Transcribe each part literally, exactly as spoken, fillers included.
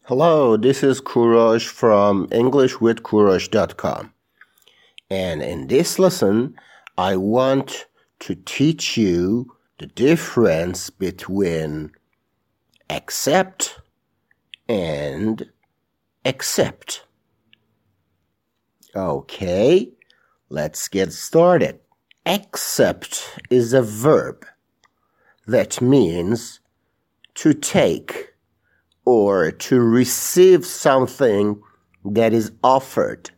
Hello, this is Kurosh from English with Kurosh dot com. And in this lesson, I want to teach you the difference between accept and accept. Okay, let's get started. Accept is a verb that means to take or to receive something that is offered.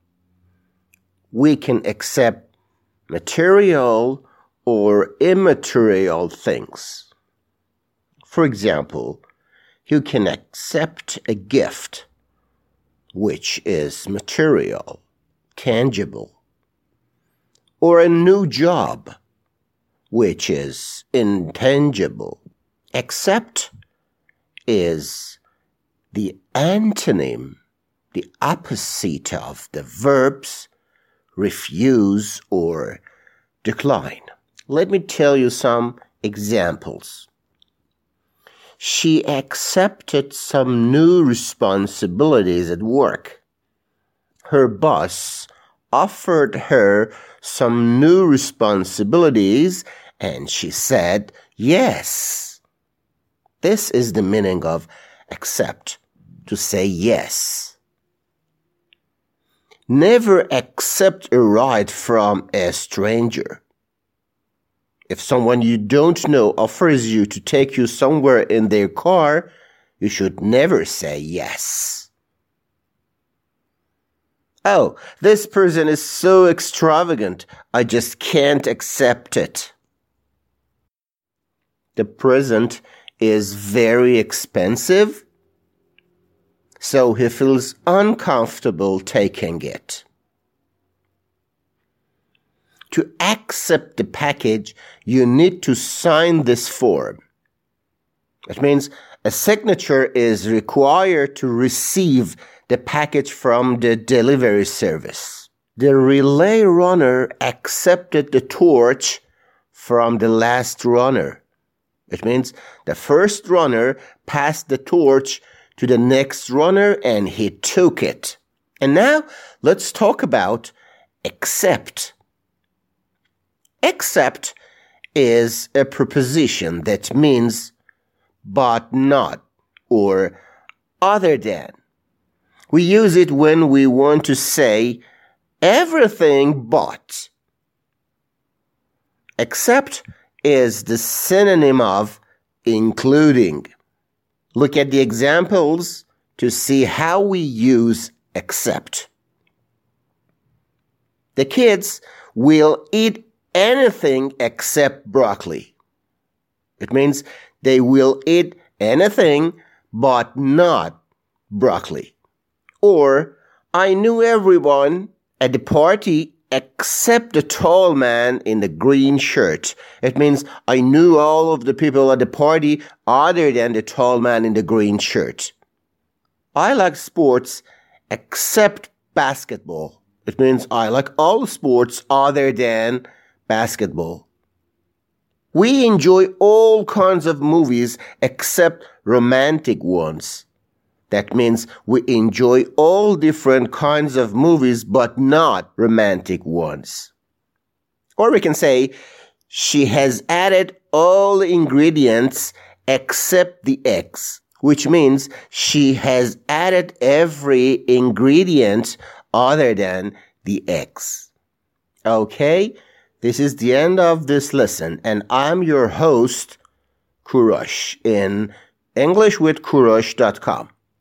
We can accept material or immaterial things. For example, you can accept a gift, which is material, tangible, or a new job, which is intangible. Accept is the antonym, the opposite of the verbs refuse or decline. Let me tell you some examples. She accepted some new responsibilities at work. Her boss offered her some new responsibilities and she said yes. This is the meaning of accept, to say yes. Never accept a ride from a stranger. If someone you don't know offers you to take you somewhere in their car, you should never say yes. Oh, this person is so extravagant, I just can't accept it. The present is very expensive, so he feels uncomfortable taking it. To accept the package, you need to sign this form. It means a signature is required to receive the package from the delivery service. The relay runner accepted the torch from the last runner. It means the first runner passed the torch to the next runner and he took it. And now let's talk about accept. Accept is a preposition that means but not or other than. We use it when we want to say everything but. Accept is the synonym of including. Look at the examples to see how we use accept. The kids will eat anything except broccoli. It means they will eat anything but not broccoli. Or, I knew everyone at the party except the tall man in the green shirt. It means I knew all of the people at the party other than the tall man in the green shirt. I like sports except basketball. It means I like all sports other than basketball. We enjoy all kinds of movies except romantic ones. That means we enjoy all different kinds of movies, but not romantic ones. Or we can say, she has added all ingredients except the eggs, which means she has added every ingredient other than the eggs. Okay, this is the end of this lesson, and I'm your host, Kurosh, in English with Kurosh dot com.